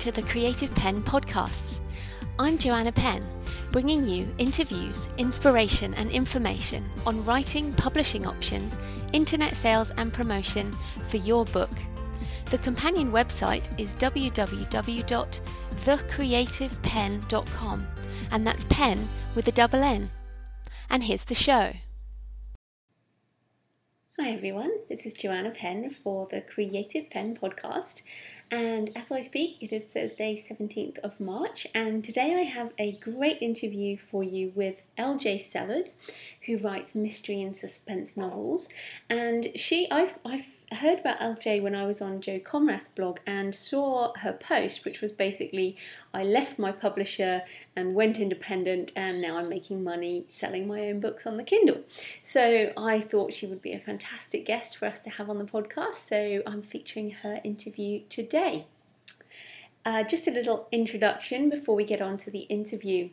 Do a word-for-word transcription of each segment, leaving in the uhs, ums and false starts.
to the Creative Penn podcasts. I'm Joanna Penn, bringing you interviews, inspiration and information on writing, publishing options, internet sales and promotion for your book. The companion website is w w w dot the creative penn dot com, and that's pen with a double N. And here's the show. Hi everyone, this is Joanna Penn for the Creative Penn podcast, and as I speak it is Thursday seventeenth of March, and today I have a great interview for you with L J Sellers, who writes mystery and suspense novels. And she, I've, I've heard about L J when I was on Jo Comrath's blog and saw her post, which was basically, I left my publisher and went independent, and now I'm making money selling my own books on the Kindle. So I thought she would be a fantastic guest for us to have on the podcast, so I'm featuring her interview today. Uh, just a little introduction before we get on to the interview.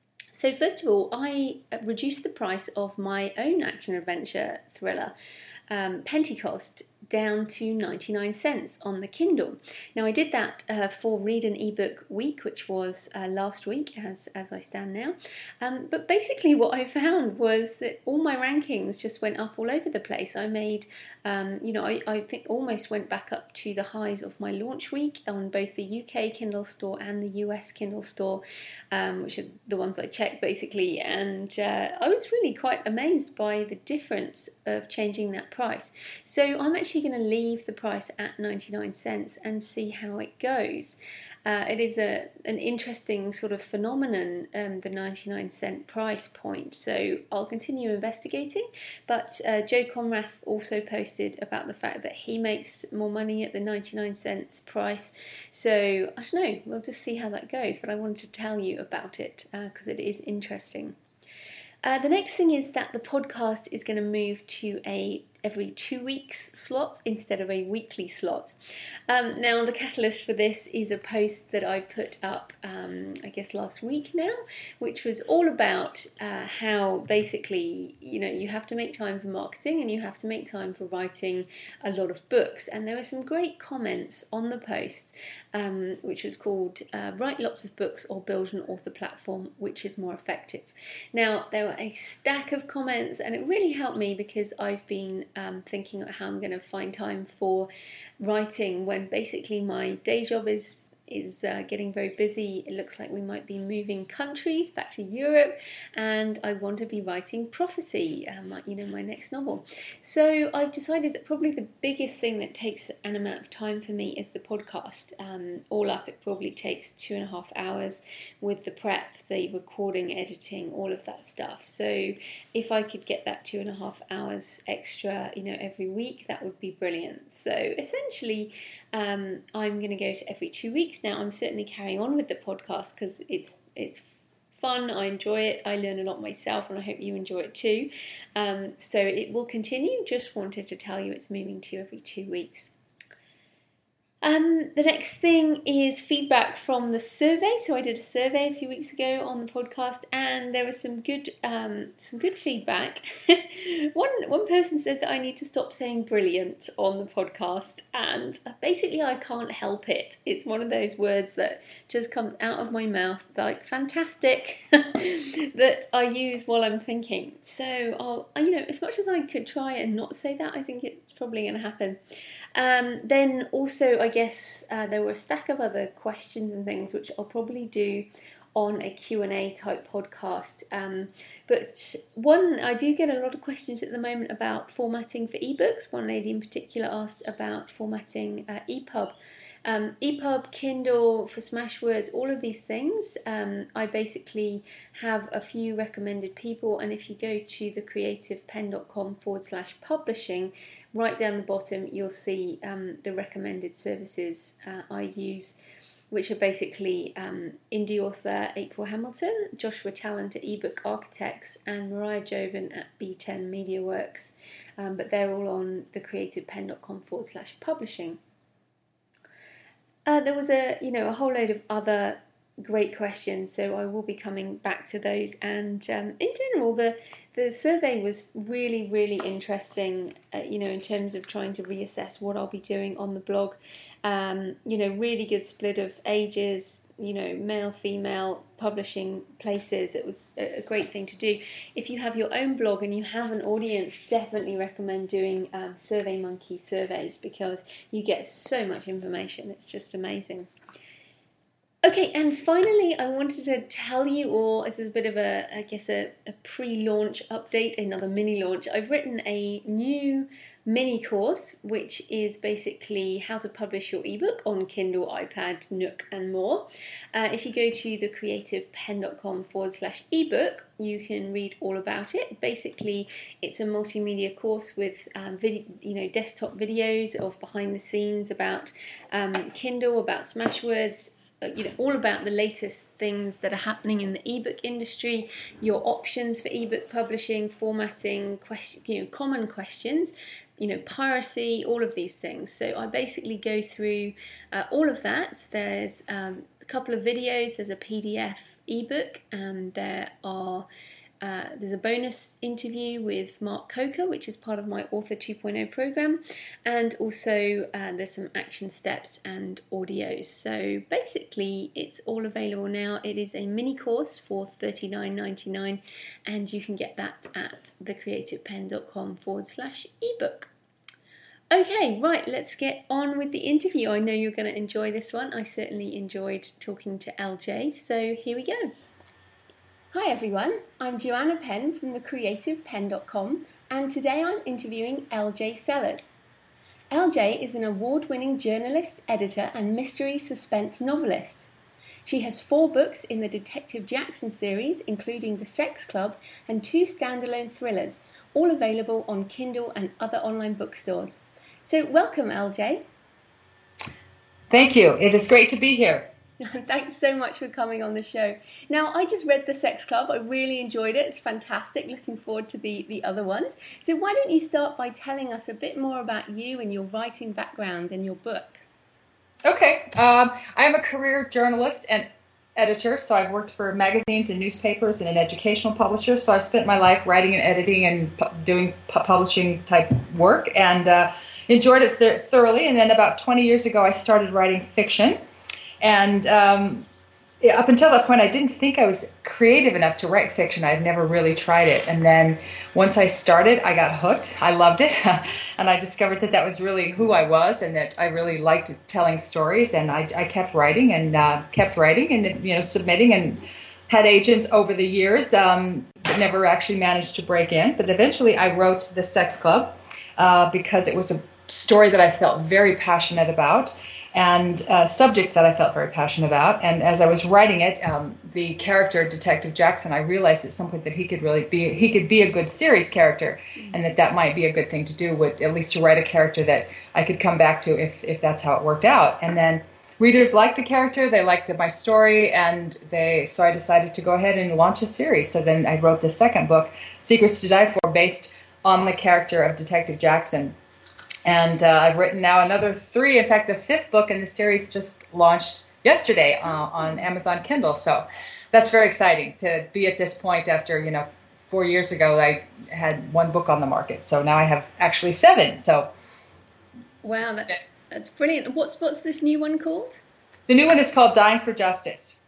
So first of all, I reduced the price of my own action-adventure thriller, um, Pentecost, down to ninety-nine cents on the Kindle. Now I did that uh, for Read an eBook Week, which was uh, last week as, as I stand now. Um, but basically what I found was that all my rankings just went up all over the place. I made, um, you know, I, I think almost went back up to the highs of my launch week on both the U K Kindle store and the U S Kindle store, um, which are the ones I checked basically. And uh, I was really quite amazed by the difference of changing that price. So I'm actually going to leave the price at ninety-nine cents and see how it goes. Uh, it is a an interesting sort of phenomenon, um, the ninety-nine cent price point, so I'll continue investigating. But uh, Jo Comrath also posted about the fact that he makes more money at the ninety-nine cents price, so I don't know, we'll just see how that goes, but I wanted to tell you about it because uh, it is interesting. Uh, the next thing is that the podcast is going to move to a every two weeks slot instead of a weekly slot. Um, now the catalyst for this is a post that I put up um, I guess last week now, which was all about uh, how basically, you know, you have to make time for marketing and you have to make time for writing a lot of books. And there were some great comments on the post, um, which was called uh, Write Lots of Books or Build an Author Platform, which is more effective. Now there were a stack of comments and it really helped me because I've been Um, thinking of how I'm going to find time for writing when basically my day job is is uh, getting very busy. It looks like we might be moving countries back to Europe, and I want to be writing prophecy, um, you know, my next novel. So I've decided that probably the biggest thing that takes an amount of time for me is the podcast. Um, all up, it probably takes two and a half hours with the prep, the recording, editing, all of that stuff. So if I could get that two and a half hours extra, you know, every week, that would be brilliant. So essentially, um, I'm going to go to every two weeks now. I'm certainly carrying on with the podcast because it's it's fun. I enjoy it. I learn a lot myself, and I hope you enjoy it too. Um, so it will continue. Just wanted to tell you it's moving to every two weeks. Um, the next thing is feedback from the survey. So I did a survey a few weeks ago on the podcast, and there was some good, um, some good feedback. one one person said that I need to stop saying "brilliant" on the podcast, and basically I can't help it. It's one of those words that just comes out of my mouth, like "fantastic," that I use while I'm thinking. So I'll, you know, as much as I could try and not say that, I think it's probably going to happen. Um, then also, I guess, uh, there were a stack of other questions and things which I'll probably do on a Q and A type podcast. Um, but one, I do get a lot of questions at the moment about formatting for ebooks. One lady in particular asked about formatting uh, EPUB. Um, EPUB, Kindle, for Smashwords, all of these things. Um, I basically have a few recommended people, and if you go to thecreativepenn.com forward slash publishing, right down the bottom you'll see um, the recommended services uh, I use, which are basically um, indie author April Hamilton, Joshua Talent at eBook Architects, and Mariah Joven at B ten MediaWorks. Um, but they're all on thecreativepenn.com forward slash publishing. Uh, there was a, you know, a whole load of other great questions, so I will be coming back to those. And um, in general, the the survey was really, really interesting, uh, you know, in terms of trying to reassess what I'll be doing on the blog. Um, you know, really good split of ages, you know, male, female, publishing places. It was a great thing to do. If you have your own blog and you have an audience, definitely recommend doing um, SurveyMonkey surveys, because you get so much information. It's just amazing. Okay, and finally, I wanted to tell you all, this is a bit of a, I guess, a, a pre-launch update, another mini launch. I've written a new mini course, which is basically how to publish your ebook on Kindle, iPad, Nook, and more. Uh, if you go to thecreativepenn.com forward slash ebook, you can read all about it. Basically, it's a multimedia course with um, video, you know, desktop videos of behind the scenes about um, Kindle, about Smashwords, you know, all about the latest things that are happening in the ebook industry, your options for ebook publishing, formatting, question, you know, common questions, you know, piracy, all of these things. So I basically go through uh, all of that. There's um, a couple of videos, there's a P D F ebook, and there are Uh, there's a bonus interview with Mark Coker, which is part of my Author two point oh program, and also uh, there's some action steps and audios. So basically, it's all available now. It is a mini course for thirty-nine ninety-nine, and you can get that at thecreativepenn.com forward slash ebook. Okay, right, let's get on with the interview. I know you're going to enjoy this one. I certainly enjoyed talking to L J, so here we go. Hi everyone, I'm Joanna Penn from the creative penn dot com, and today I'm interviewing L J Sellers. L J is an award-winning journalist, editor and mystery suspense novelist. She has four books in the Detective Jackson series, including The Sex Club and two standalone thrillers, all available on Kindle and other online bookstores. So welcome, L J. Thank you. It is great to be here. Thanks so much for coming on the show. Now, I just read The Sex Club. I really enjoyed it. It's fantastic. Looking forward to the, the other ones. So why don't you start by telling us a bit more about you and your writing background and your books? Okay. Um, I'm a career journalist and editor, so I've worked for magazines and newspapers and an educational publisher. So I've spent my life writing and editing and pu- doing pu- publishing type work, and uh, enjoyed it th- thoroughly. And then about twenty years ago, I started writing fiction. And um, up until that point, I didn't think I was creative enough to write fiction. I'd never really tried it. And then once I started, I got hooked. I loved it. And I discovered that that was really who I was, and that I really liked telling stories. And I, I kept writing and uh, kept writing and, you know, submitting, and had agents over the years, um, but never actually managed to break in. But eventually I wrote The Sex Club uh, because it was a story that I felt very passionate about, and a subject that I felt very passionate about. And as I was writing it, um, the character Detective Jackson, I realized at some point that he could really be he could be a good series character, and that that might be a good thing to do, would at least to write a character that I could come back to if if that's how it worked out. And then readers liked the character, they liked my story, and they so I decided to go ahead and launch a series. So then I wrote the second book, Secrets to Die For, based on the character of Detective Jackson. And uh, I've written now another three. In fact, the fifth book in the series just launched yesterday uh, on Amazon Kindle. So that's very exciting to be at this point after, you know, four years ago I had one book on the market. So now I have actually seven. So wow, that's that's brilliant. What's what's this new one called? The new one is called Dying for Justice.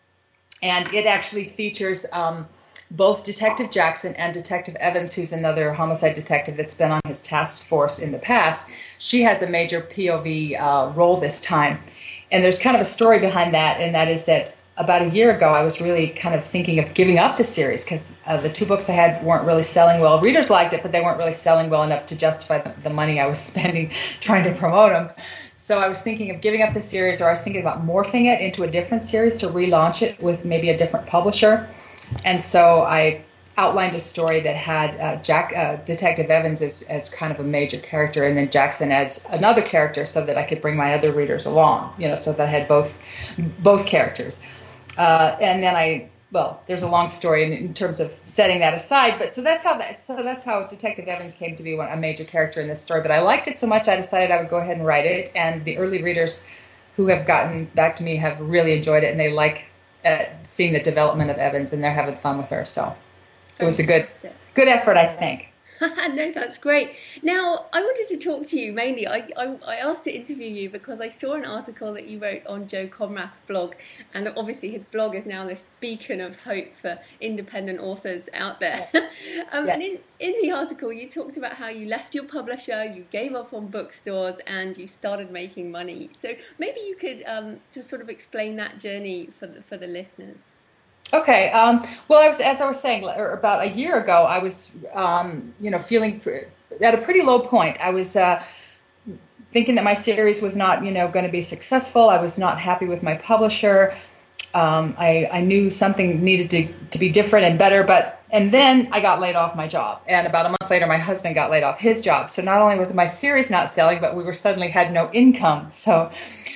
And it actually features um, both Detective Jackson and Detective Evans, who's another homicide detective that's been on his task force in the past. She has a major P O V uh, role this time. And there's kind of a story behind that, and that is that about a year ago, I was really kind of thinking of giving up the series because uh, the two books I had weren't really selling well. Readers liked it, but they weren't really selling well enough to justify the, the money I was spending trying to promote them. So I was thinking of giving up the series, or I was thinking about morphing it into a different series to relaunch it with maybe a different publisher. And so I outlined a story that had uh, Jack, uh, Detective Evans as, as kind of a major character, and then Jackson as another character, so that I could bring my other readers along, you know, so that I had both both characters. Uh, and then I, well, there's a long story in, in terms of setting that aside, but so that's how that, so that's how Detective Evans came to be one, a major character in this story. But I liked it so much, I decided I would go ahead and write it, and the early readers who have gotten back to me have really enjoyed it, and they like uh, seeing the development of Evans, and they're having fun with her. So it was a good, good effort, I think. No, that's great. Now, I wanted to talk to you mainly. I, I, I asked to interview you because I saw an article that you wrote on Joe Conrad's blog, and obviously his blog is now this beacon of hope for independent authors out there. Yes. um, Yes. And in, in the article, you talked about how you left your publisher, you gave up on bookstores, and you started making money. So maybe you could um, just sort of explain that journey for the, for the listeners. Okay. Um, well, I was, as I was saying, about a year ago, I was, um, you know, feeling at a pretty low point. I was uh, thinking that my series was not, you know, going to be successful. I was not happy with my publisher. Um, I, I knew something needed to, to be different and better, but and then I got laid off my job. And about a month later, my husband got laid off his job. So not only was my series not selling, but we were suddenly had no income. So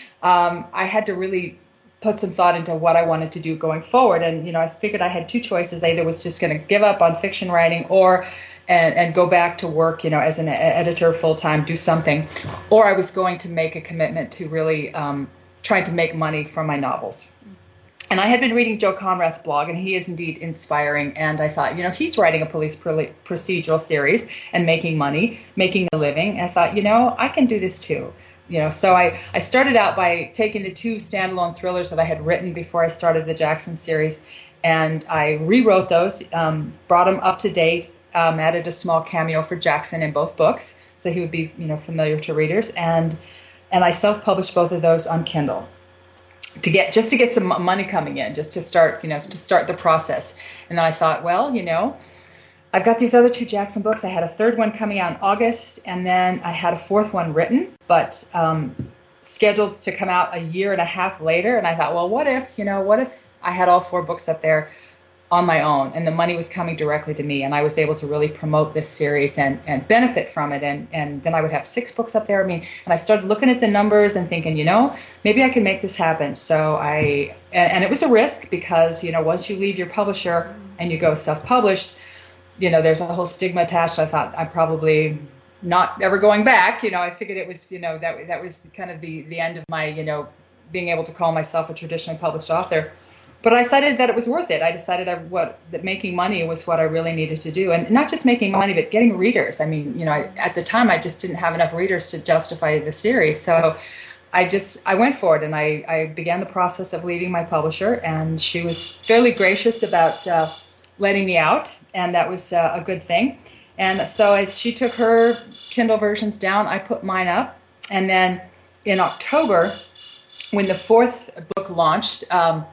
um, I had to really put some thought into what I wanted to do going forward. And, you know, I figured I had two choices. I either was just going to give up on fiction writing or and, and go back to work, you know, as an editor full-time, do something. Or I was going to make a commitment to really um, trying to make money from my novels. And I had been reading Joe Conrad's blog, and he is indeed inspiring. And I thought, you know, he's writing a police procedural series and making money, making a living. And I thought, you know, I can do this too. You know, so I, I started out by taking the two standalone thrillers that I had written before I started the Jackson series, and I rewrote those, um, brought them up to date, um, added a small cameo for Jackson in both books, so he would be, you know, familiar to readers, and and I self-published both of those on Kindle to get just to get some money coming in, just to start, you know, to start the process. And then I thought, well, you know, I've got these other two Jackson books. I had a third one coming out in August, and then I had a fourth one written, but um, scheduled to come out a year and a half later. And I thought, well, what if, you know, what if I had all four books up there on my own, and the money was coming directly to me, and I was able to really promote this series and, and benefit from it, and, and then I would have six books up there. I mean, and I started looking at the numbers and thinking, you know, maybe I can make this happen. So I, and, and it was a risk because, you know, once you leave your publisher and you go self-published, you know, there's a whole stigma attached. I thought I'm probably not ever going back. You know, I figured it was, you know, that that was kind of the, the end of my, you know, being able to call myself a traditionally published author. But I decided that it was worth it. I decided I, what that making money was what I really needed to do. And not just making money, but getting readers. I mean, you know, I, at the time, I just didn't have enough readers to justify the series. So I just, I went for it, and I, I began the process of leaving my publisher, and she was fairly gracious about uh, letting me out, and that was uh, a good thing. And so as she took her Kindle versions down, I put mine up. And then in October, when the fourth book launched, um,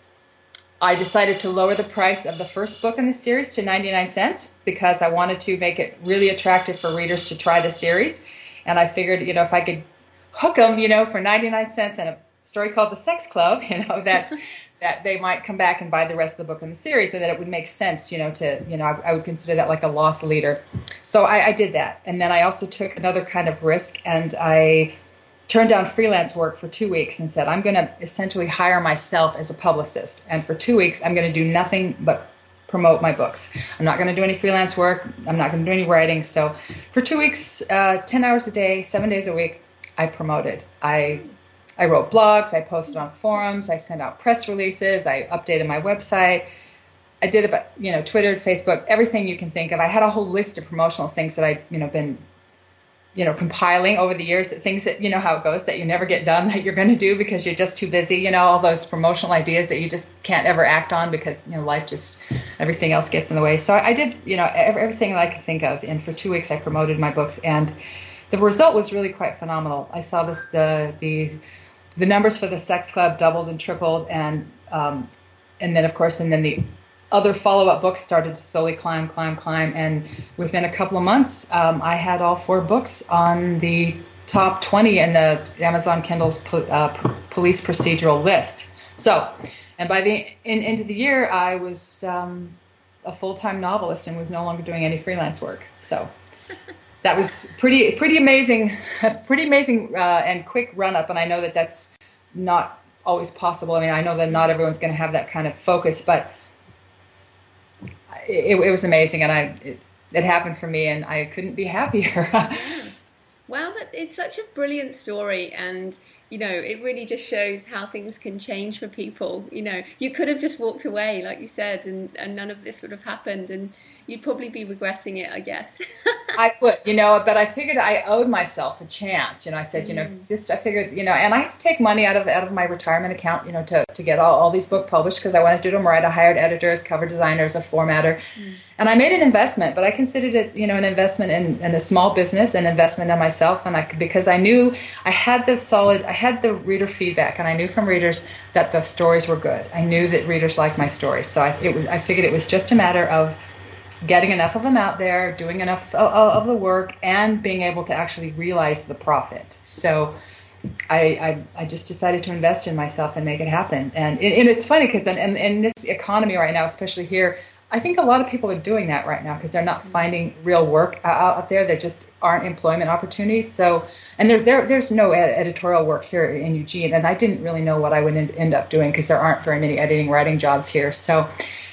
I decided to lower the price of the first book in the series to ninety-nine cents because I wanted to make it really attractive for readers to try the series. And I figured, you know, if I could hook them, you know, for ninety-nine cents and a story called The Sex Club, you know, that that they might come back and buy the rest of the book in the series, and that it would make sense, you know, to, you know, I, I would consider that like a loss leader. So I, I did that. And then I also took another kind of risk, and I turned down freelance work for two weeks and said, I'm going to essentially hire myself as a publicist. And for two weeks, I'm going to do nothing but promote my books. I'm not going to do any freelance work. I'm not going to do any writing. So for two weeks, uh, ten hours a day, seven days a week, I promoted. I I wrote blogs, I posted on forums, I sent out press releases, I updated my website. I did about, you know, Twitter, Facebook, everything you can think of. I had a whole list of promotional things that I'd, you know, been, you know, compiling over the years, things that, you know how it goes, that you never get done, that you're going to do because you're just too busy, you know, all those promotional ideas that you just can't ever act on because, you know, life just, everything else gets in the way. So I did, you know, everything that I could think of. And for two weeks I promoted my books, and the result was really quite phenomenal. I saw this, the, the, the numbers for The Sex Club doubled and tripled, and um, and then of course, and then the other follow-up books started to slowly climb, climb, climb, and within a couple of months, um, I had all four books on the top twenty in the Amazon Kindle's po- uh, p- police procedural list. So, and by the in, into the year, I was um, a full-time novelist and was no longer doing any freelance work. So. That was pretty, pretty amazing, pretty amazing uh, and quick run up. And I know that that's not always possible. I mean, I know that not everyone's going to have that kind of focus, but it, it was amazing, and I it, it happened for me, and I couldn't be happier. Wow, that's it's such a brilliant story, and you know, it really just shows how things can change for people. You know, you could have just walked away, like you said, and and none of this would have happened, and you'd probably be regretting it, I guess. I would, you know, but I figured I owed myself a chance. You know, I said, you know, Mm. just I figured, you know, and I had to take money out of out of my retirement account, you know, to to get all, all these books published because I wanted to do them right. I hired editors, cover designers, a formatter, Mm. and I made an investment. But I considered it, you know, an investment in, in a small business, an investment in myself, and I because I knew I had the solid, I had the reader feedback, and I knew from readers that the stories were good. I knew that readers liked my stories, so I it was, I figured it was just a matter of getting enough of them out there, doing enough of, of the work, and being able to actually realize the profit. So I, I, I just decided to invest in myself and make it happen. And, and it's funny because in, in, in this economy right now, especially here, I think a lot of people are doing that right now because they're not finding real work out, out there. There just aren't employment opportunities. So, and there, there there's no ed- editorial work here in Eugene, and I didn't really know what I would end, end up doing because there aren't very many editing, writing jobs here. So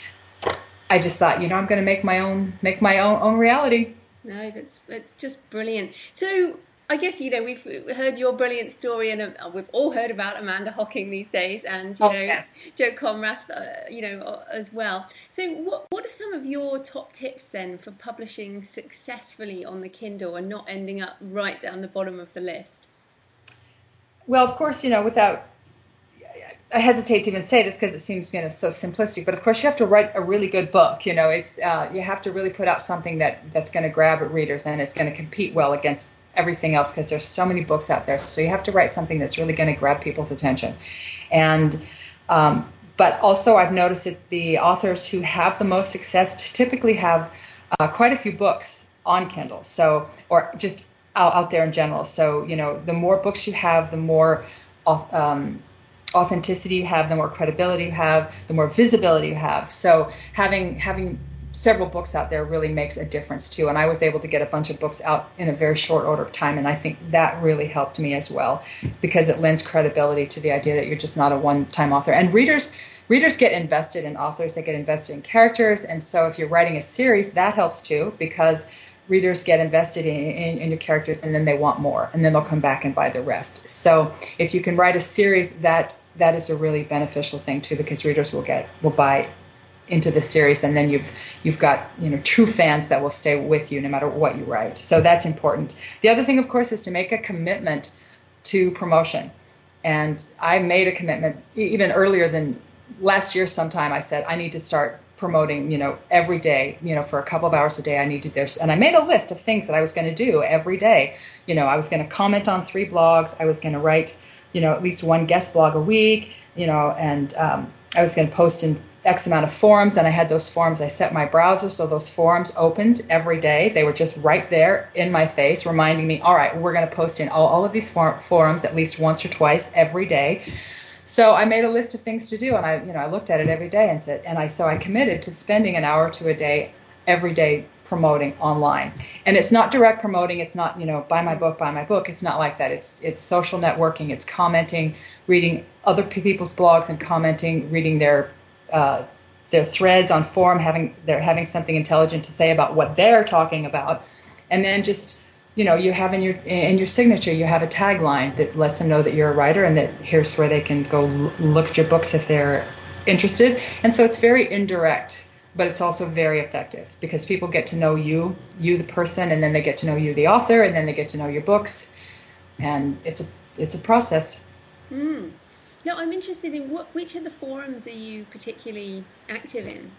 I just thought, you know, I'm going to make my own, make my own own reality. No, that's it's just brilliant. So I guess you know we've heard your brilliant story, and uh, we've all heard about Amanda Hocking these days, and you Oh, know yes. Joe Conrath, uh, you know uh, as well. So what what are some of your top tips then for publishing successfully on the Kindle and not ending up right down the bottom of the list? Well, of course, you know, without, I hesitate to even say this because it seems, you know, so simplistic, but of course you have to write a really good book. You know, it's, uh, you have to really put out something that, that's going to grab at readers and it's going to compete well against everything else because there's so many books out there. So you have to write something that's really going to grab people's attention. And, um, but also I've noticed that the authors who have the most success typically have uh, quite a few books on Kindle. So, or just out, out there in general. So, you know, the more books you have, the more, um, authenticity you have, the more credibility you have, the more visibility you have. So having having several books out there really makes a difference too. And I was able to get a bunch of books out in a very short order of time, and I think that really helped me as well because it lends credibility to the idea that you're just not a one-time author. And readers readers get invested in authors, they get invested in characters, and so if you're writing a series, that helps too because readers get invested in, in, in your characters and then they want more and then they'll come back and buy the rest. So if you can write a series, that that is a really beneficial thing too because readers will get will buy into the series and then you've you've got you know true fans that will stay with you no matter what you write. So that's important. The other thing, of course, is to make a commitment to promotion. And I made a commitment even earlier than last year sometime. I said I need to start promoting, you know, every day, you know, for a couple of hours a day, I need to do this. And I made a list of things that I was going to do every day. You know, I was going to comment on three blogs. I was going to write, you know, at least one guest blog a week, you know, and um, I was going to post in X amount of forums. And I had those forums. I set my browser so those forums opened every day. They were just right there in my face, reminding me, all right, we're going to post in all, all of these for- forums at least once or twice every day. So I made a list of things to do, and I, you know, I looked at it every day and said, and I so I committed to spending an hour to a day every day promoting online. And it's not direct promoting. It's not, you know, buy my book, buy my book. It's not like that. It's it's social networking. It's commenting, reading other people's blogs and commenting, reading their uh, their threads on forum, having they're having something intelligent to say about what they're talking about, and then just. You know, you have in your in your signature, you have a tagline that lets them know that you're a writer and that here's where they can go look at your books if they're interested. And so it's very indirect, but it's also very effective because people get to know you, you the person, and then they get to know you the author, and then they get to know your books, and it's a it's a process. Mm. Now, I'm interested in what which of the forums are you particularly active in?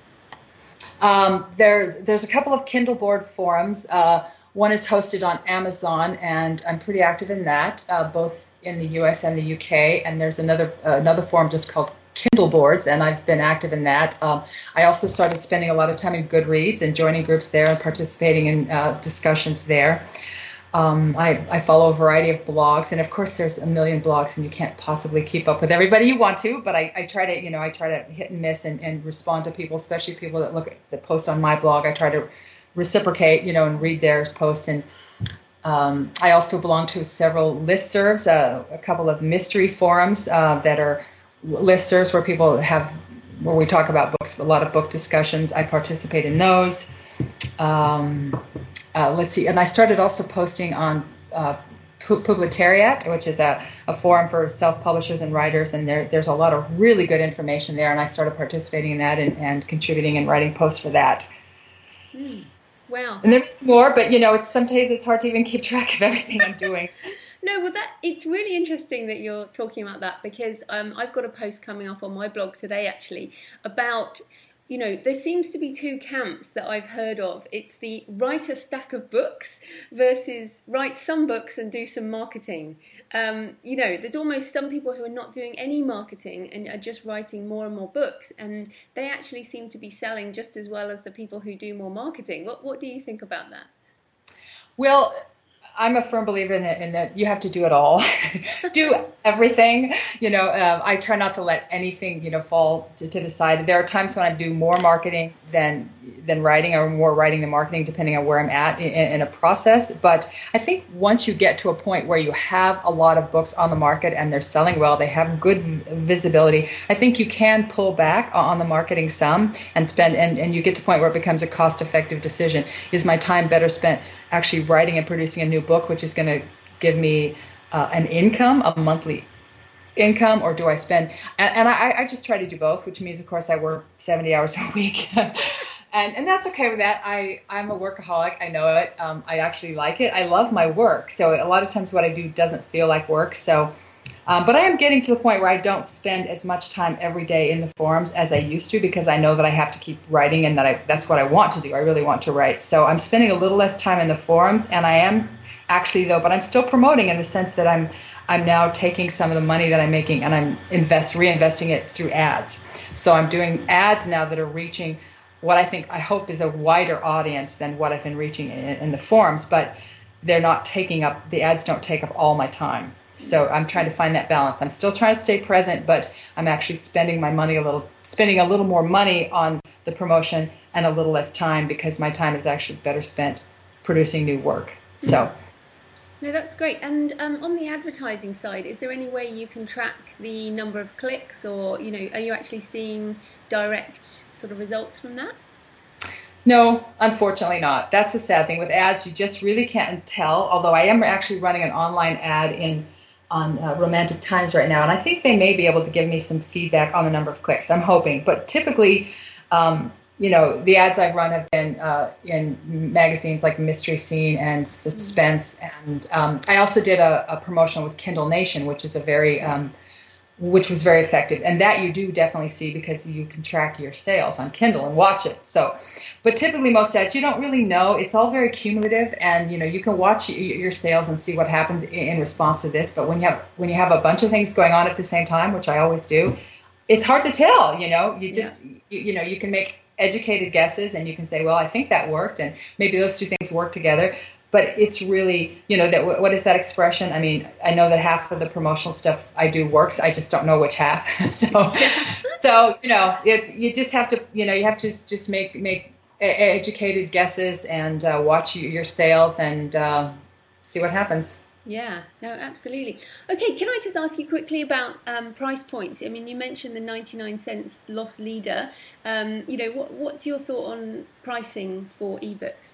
Um, there's there's a couple of Kindle board forums. Uh, One is hosted on Amazon, and I'm pretty active in that, uh, both in the U S and the U K. And there's another uh, another forum just called Kindle Boards, and I've been active in that. Um, I also started spending a lot of time in Goodreads and joining groups there and participating in uh, discussions there. Um, I, I follow a variety of blogs, and of course there's a million blogs, and you can't possibly keep up with everybody you want to. But I, I try to, you know, I try to hit and miss and, and respond to people, especially people that look at, that post on my blog. I try to reciprocate, you know, and read their posts. And um, I also belong to several listservs, uh, a couple of mystery forums uh, that are listservs where people have, where we talk about books, a lot of book discussions. I participate in those. Um, uh, let's see, and I started also posting on uh, Publitariat, which is a, a forum for self-publishers and writers, and there, there's a lot of really good information there, and I started participating in that and, and contributing and writing posts for that. Mm. Wow. And there's more, but, you know, it's sometimes it's hard to even keep track of everything I'm doing. No, well, that it's really interesting that you're talking about that, because um, I've got a post coming up on my blog today, actually, about, you know, there seems to be two camps that I've heard of. It's the write a stack of books versus write some books and do some marketing. Um, you know, there's almost some people who are not doing any marketing and are just writing more and more books, and they actually seem to be selling just as well as the people who do more marketing. What What do you think about that? Well, I'm a firm believer in that, in that you have to do it all. Do everything. You know, uh, I try not to let anything, you know, fall to, to the side. There are times when I do more marketing than than writing, or more writing than marketing, depending on where I'm at in, in a process. But I think once you get to a point where you have a lot of books on the market and they're selling well, they have good visibility, I think you can pull back on the marketing some and spend, and, and you get to a point where it becomes a cost-effective decision. Is my time better spent actually writing and producing a new book, which is going to give me uh, an income, a monthly income, or do I spend, and, and I, I just try to do both, which means, of course, I work seventy hours a week. And and that's okay with that. I, I'm a workaholic. I know it. Um, I actually like it. I love my work. So a lot of times what I do doesn't feel like work. So, um, but I am getting to the point where I don't spend as much time every day in the forums as I used to, because I know that I have to keep writing, and that I that's what I want to do. I really want to write. So I'm spending a little less time in the forums, and I am actually, though, but I'm still promoting in the sense that I'm I'm now taking some of the money that I'm making and I'm invest reinvesting it through ads. So I'm doing ads now that are reaching what I think, I hope, is a wider audience than what I've been reaching in, in the forums, but they're not taking up, the ads don't take up all my time. So I'm trying to find that balance. I'm still trying to stay present, but I'm actually spending my money a little, spending a little more money on the promotion and a little less time, because my time is actually better spent producing new work. So. No, that's great. And um, on the advertising side, is there any way you can track the number of clicks, or, you know, are you actually seeing direct sort of results from that? No, unfortunately not. That's the sad thing with ads. You just really can't tell. Although I am actually running an online ad in on uh, Romantic Times right now, and I think they may be able to give me some feedback on the number of clicks. I'm hoping, but typically, um, you know, the ads I've run have been uh, in magazines like Mystery Scene and Suspense, mm-hmm. and um, I also did a, a promotion with Kindle Nation, which is a very um, which was very effective. And that you do definitely see, because you can track your sales on Kindle and watch it. So, but typically most ads, you don't really know. It's all very cumulative, and, you know, you can watch your sales and see what happens in response to this. But when you have, when you have a bunch of things going on at the same time, which I always do, it's hard to tell, you know, you just, yeah. you, you know, you can make educated guesses and you can say, well, I think that worked, and maybe those two things work together. But it's really, you know, that what is that expression? I mean, I know that half of the promotional stuff I do works. I just don't know which half. so, so you know, it you just have to, you know, you have to just make make educated guesses and uh, watch your sales and uh, see what happens. Yeah, no, absolutely. Okay, can I just ask you quickly about um, price points? I mean, you mentioned the ninety-nine cents loss leader. Um, you know, what what's your thought on pricing for ebooks?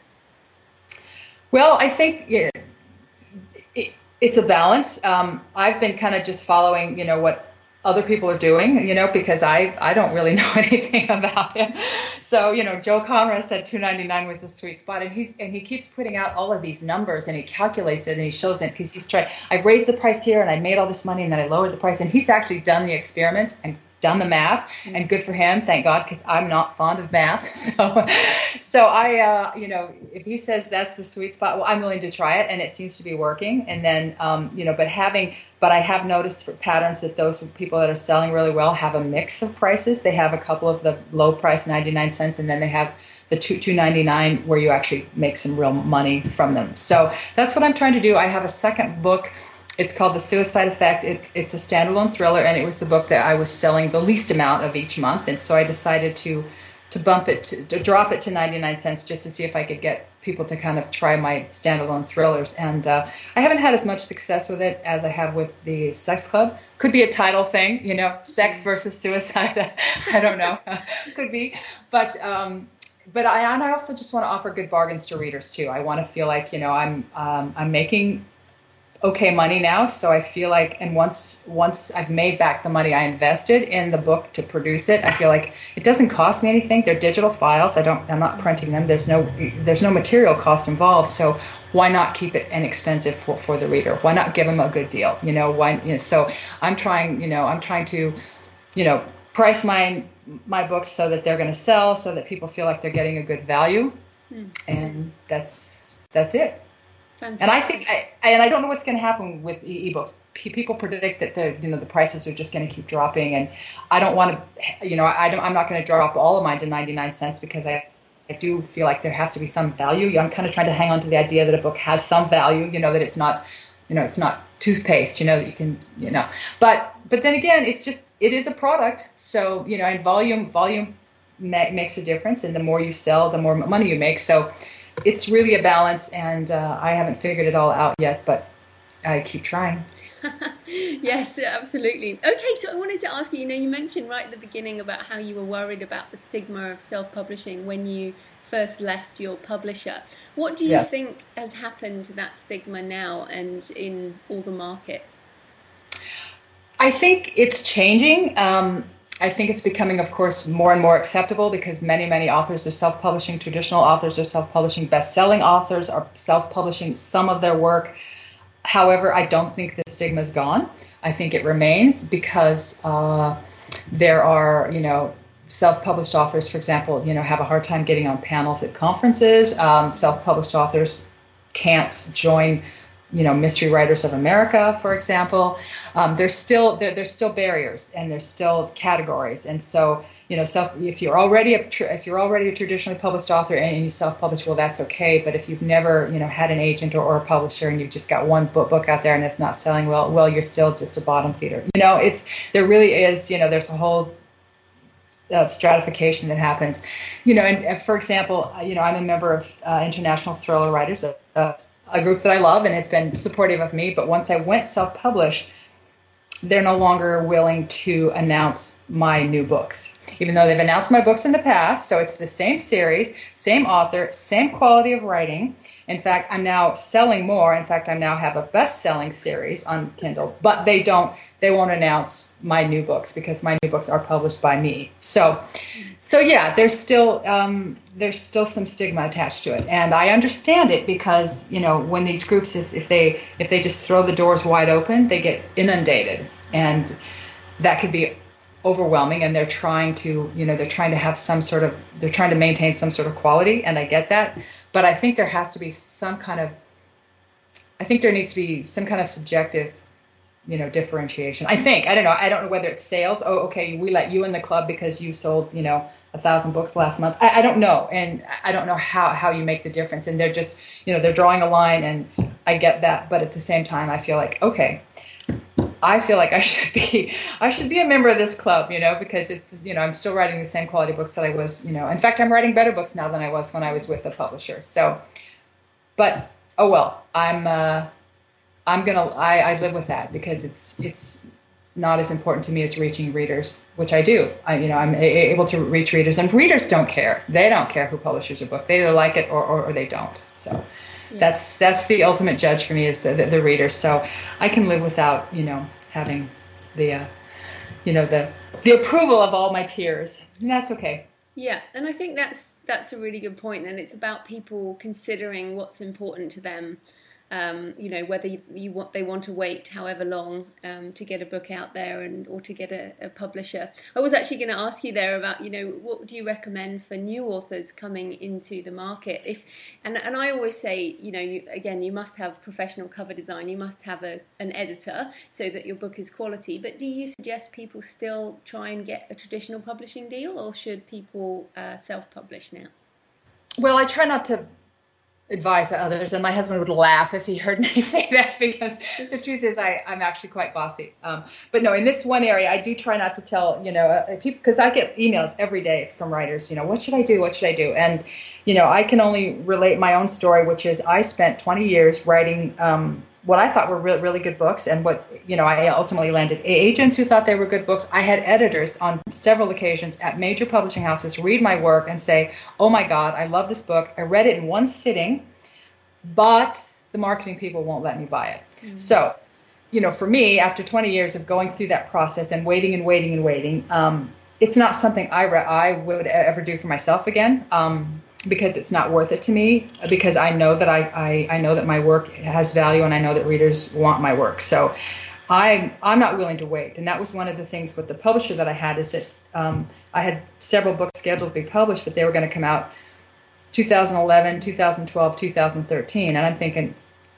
Well, I think it, it, it's a balance. Um, I've been kind of just following, you know, what other people are doing, you know, because I, I don't really know anything about it. So, you know, Joe Conrad said two ninety-nine was the sweet spot, and he's and he keeps putting out all of these numbers, and he calculates it and he shows it, because he's trying. I've raised the price here and I made all this money, and then I lowered the price, and he's actually done the experiments and done the math, and good for him, thank God, because I'm not fond of math. So, so I, uh, you know, if he says that's the sweet spot, well, I'm willing to try it, and it seems to be working. And then, um, you know, but having, but I have noticed for patterns that those people that are selling really well have a mix of prices. They have a couple of the low price ninety-nine cents, and then they have the two two ninety-nine where you actually make some real money from them. So that's what I'm trying to do. I have a second book. It's called The Suicide Effect. It, it's a standalone thriller, and it was the book that I was selling the least amount of each month. And so I decided to to bump it, to, to drop it to ninety-nine cents, just to see if I could get people to kind of try my standalone thrillers. And uh, I haven't had as much success with it as I have with the Sex Club. Could be a title thing, you know, sex versus suicide. I don't know. Could be. But um, but I, and I also just want to offer good bargains to readers, too. I want to feel like, you know, I'm um, I'm making okay money now. So I feel like, and once once I've made back the money I invested in the book to produce it, I feel like it doesn't cost me anything. They're digital files. I don't. I'm not printing them. There's no there's no material cost involved. So why not keep it inexpensive for, for the reader? Why not give them a good deal? You know why? You know, so I'm trying. You know I'm trying to, you know, price my my books so that they're going to sell, so that people feel like they're getting a good value, hmm. and that's that's it. Fantastic. And I think, I, and I don't know what's going to happen with e- ebooks. P- people predict that the, you know, the prices are just going to keep dropping, and I don't want to, you know, I don't, I'm not going to drop all of mine to ninety-nine cents because I, I do feel like there has to be some value. I'm kind of trying to hang on to the idea that a book has some value, you know, that it's not, you know, it's not toothpaste, you know, that you can, you know, but, but then again, it's just, it is a product. So, you know, and volume, volume ma- makes a difference, and the more you sell, the more money you make. So it's really a balance, and uh, I haven't figured it all out yet, but I keep trying. Yes, absolutely. Okay, so I wanted to ask you, you know, you mentioned right at the beginning about how you were worried about the stigma of self-publishing when you first left your publisher. What do you yes. think has happened to that stigma now and in all the markets? I think it's changing. Um, I think it's becoming, of course, more and more acceptable because many, many authors are self-publishing. Traditional authors are self-publishing. Best-selling authors are self-publishing some of their work. However, I don't think the stigma is gone. I think it remains because uh, there are, you know, self-published authors, for example, you know, have a hard time getting on panels at conferences. Um, self-published authors can't join, you know, Mystery Writers of America, for example. Um, there's still there, there's still barriers, and there's still categories, and so you know, self if you're already a if you're already a traditionally published author and you self-publish, well, that's okay. But if you've never, you know, had an agent or, or a publisher and you've just got one book book out there and it's not selling well, well, you're still just a bottom feeder. You know, it's there really is. You know, there's a whole uh, stratification that happens. You know, and uh, for example, you know, I'm a member of uh, International Thriller Writers. Uh, a group that I love, and it's been supportive of me. But once I went self-published, they're no longer willing to announce my new books, even though they've announced my books in the past. So it's the same series, same author, same quality of writing. In fact, I'm now selling more. In fact, I now have a best-selling series on Kindle, but they don't, they won't announce my new books because my new books are published by me. So, so yeah, there's still, um, there's still some stigma attached to it. And I understand it because, you know, when these groups, if, if they, if they just throw the doors wide open, they get inundated, and that could be overwhelming. And they're trying to, you know, they're trying to have some sort of, they're trying to maintain some sort of quality. And I get that. But I think there has to be some kind of, I think there needs to be some kind of subjective, you know, differentiation. I think, I don't know, I don't know whether it's sales. Oh, okay, we let you in the club because you sold, you know, a thousand books last month. I, I don't know. And I don't know how, how you make the difference. And they're just, you know, they're drawing a line, and I get that. But at the same time, I feel like, okay, I feel like I should be, I should be a member of this club, you know, because it's, you know, I'm still writing the same quality books that I was, you know, in fact, I'm writing better books now than I was when I was with the publisher. So, but, oh, well, I'm, uh, I'm going to, I live with that because it's, it's not as important to me as reaching readers, which I do. I, you know, I'm a- able to reach readers, and readers don't care. They don't care who publishes a book. They either like it or, or, or they don't. So. Yeah. That's that's the ultimate judge for me, is the, the the reader. So I can live without, you know, having the uh, you know the the approval of all my peers, and that's okay. Yeah, and I think that's that's a really good point, and it's about people considering what's important to them. Um, you know, whether you, you want they want to wait however long um, to get a book out there, and or to get a, a publisher. I was actually going to ask you there about, you know, what do you recommend for new authors coming into the market? If and and I always say, you know, you, again, you must have professional cover design, you must have a an editor so that your book is quality. But do you suggest people still try and get a traditional publishing deal, or should people uh, self-publish now? Well, I try not to advise others, and my husband would laugh if he heard me say that, because the truth is I, I'm actually quite bossy. Um, but no, in this one area, I do try not to tell, you know, uh, people, because I get emails every day from writers, you know, what should I do? What should I do? And, you know, I can only relate my own story, which is I spent twenty years writing um, what I thought were really, really good books, and what, you know, I ultimately landed agents who thought they were good books. I had editors on several occasions at major publishing houses read my work and say, oh my God, I love this book. I read it in one sitting, but the marketing people won't let me buy it. Mm-hmm. So, you know, for me, after twenty years of going through that process and waiting and waiting and waiting, um, it's not something I re- I would ever do for myself again, um, because it's not worth it to me, because I know that I, I, I know that my work has value, and I know that readers want my work. So I'm, I'm not willing to wait. And that was one of the things with the publisher that I had, is that um, I had several books scheduled to be published, but they were going to come out two thousand eleven, two thousand twelve, two thousand thirteen. And I'm thinking,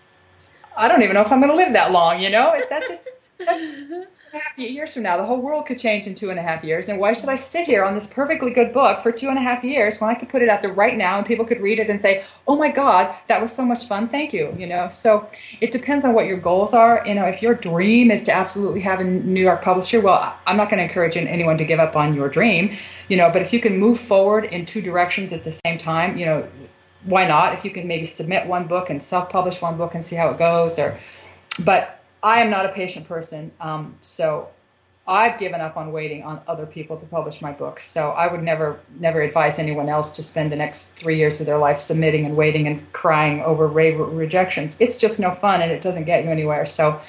I don't even know if I'm going to live that long, you know? That just, that's two and a half years from now. The whole world could change in two and a half years. And why should I sit here on this perfectly good book for two and a half years when I could put it out there right now and people could read it and say, oh my God, that was so much fun. Thank you. You know, so it depends on what your goals are. You know, if your dream is to absolutely have a New York publisher, well, I'm not going to encourage anyone to give up on your dream, you know, but if you can move forward in two directions at the same time, you know, why not? If you can maybe submit one book and self-publish one book and see how it goes, or, but I am not a patient person, um, so I've given up on waiting on other people to publish my books. So I would never, never advise anyone else to spend the next three years of their life submitting and waiting and crying over rave rejections. It's just no fun, and it doesn't get you anywhere. So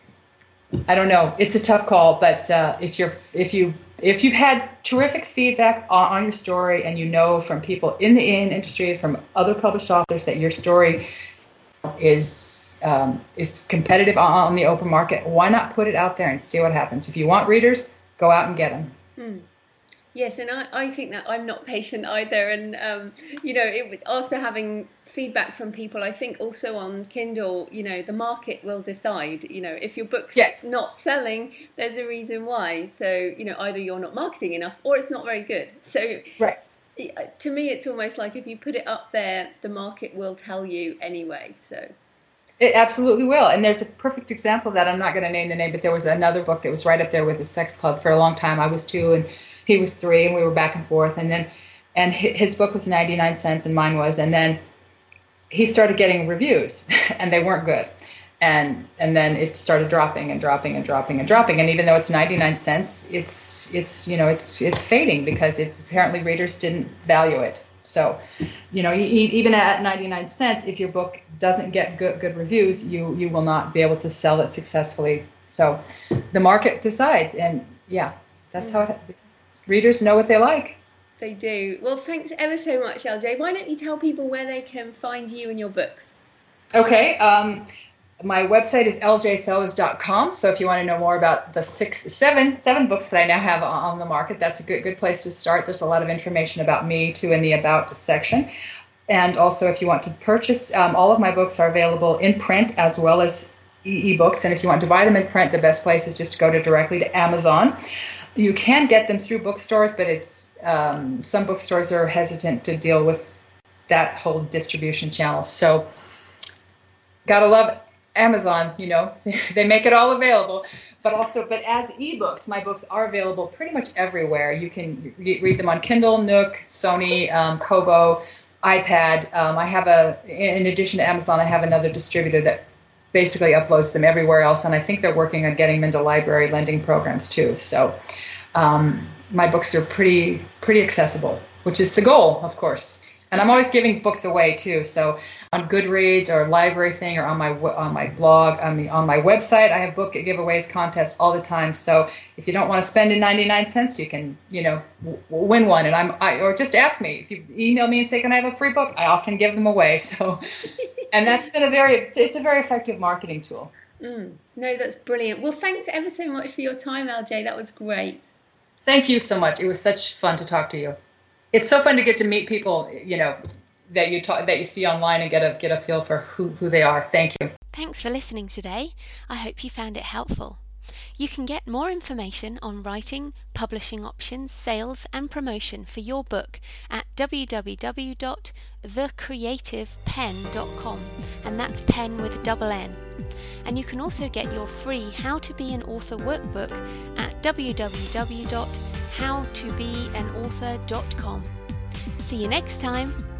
I don't know. It's a tough call, but uh, if you're, if you, if you've had terrific feedback on, on your story, and you know from people in the in industry, from other published authors, that your story is um, is competitive on, on the open market, why not put it out there and see what happens? If you want readers, go out and get them. Hmm. Yes, and I, I think that I'm not patient either. And, um, you know, it, after having feedback from people, I think also on Kindle, you know, the market will decide, you know, if your book's yes. not selling, there's a reason why. So, you know, either you're not marketing enough or it's not very good. So right. To me, it's almost like if you put it up there, the market will tell you anyway. So it absolutely will. And there's a perfect example of that. I'm not going to name the name, but there was another book that was right up there with The Sex Club for a long time. I was two and he was three, and we were back and forth. And then, and his book was ninety-nine cents and mine was. And then he started getting reviews, and they weren't good. And and then it started dropping and dropping and dropping and dropping. And even though it's ninety-nine cents, it's it's you know it's it's fading because it's apparently readers didn't value it. So, you know, even at ninety-nine cents, if your book doesn't get good good reviews, you you will not be able to sell it successfully. So, the market decides, and yeah, that's how it, readers know what they like. They do. Well, thanks ever so much, L J. Why don't you tell people where they can find you and your books? Okay. Um, My website is l j sellers dot com. So if you want to know more about the six, seven, seven books that I now have on the market, that's a good good place to start. There's a lot of information about me too in the About section. And also, if you want to purchase, um, all of my books are available in print as well as e- ebooks. And if you want to buy them in print, the best place is just to go to directly to Amazon. You can get them through bookstores, but it's um, some bookstores are hesitant to deal with that whole distribution channel. So, gotta love it. Amazon, you know, they make it all available, but also, but as ebooks, my books are available pretty much everywhere. You can re- read them on Kindle, Nook, Sony, um, Kobo, iPad. Um, I have a, in addition to Amazon, I have another distributor that basically uploads them everywhere else, and I think they're working on getting them into library lending programs too. So um, my books are pretty, pretty accessible, which is the goal, of course. And I'm always giving books away too. So on Goodreads or Library Thing or on my on my blog, on the on my website, I have book giveaways, contests all the time. So if you don't want to spend in ninety-nine cents, you can you know w- win one. And I'm I, or just ask me if you email me and say, can I have a free book? I often give them away. So and that's been a very it's a very effective marketing tool. Mm, no, that's brilliant. Well, thanks ever so much for your time, L J. That was great. Thank you so much. It was such fun to talk to you. It's so fun to get to meet people, you know, that you talk, that you see online and get a get a feel for who, who they are. Thank you. Thanks for listening today. I hope you found it helpful. You can get more information on writing, publishing options, sales and promotion for your book at w w w dot the creative pen dot com, and that's pen with double N. And you can also get your free How to Be an Author workbook at w w w dot how to be an author dot com. See you next time.